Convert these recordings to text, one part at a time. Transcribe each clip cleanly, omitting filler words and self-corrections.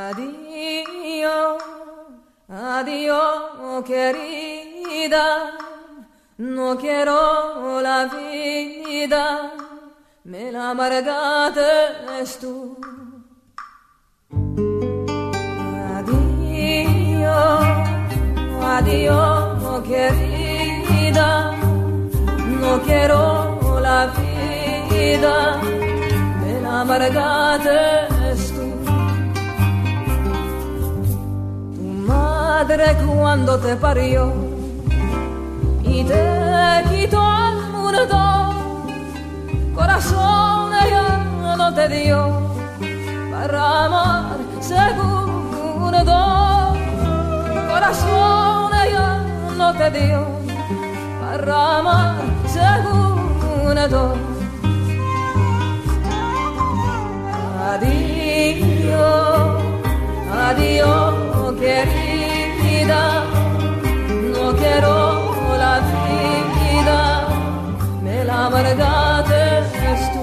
Adiós, adiós, querida, no quiero la vida, me la amargaste tú. Adiós, adiós, querida, no quiero la vida, me la amargaste tú. Tu madre cuando te parió y te quitó al mundo, corazón ella no te dio para amar segundo, corazón ella no te dio para amar segundo. Adiós, adiós, querida, no quiero la vida, me la amargaste tú.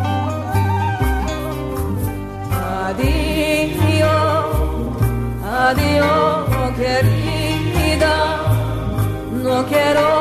Adiós, adiós, querida, no quiero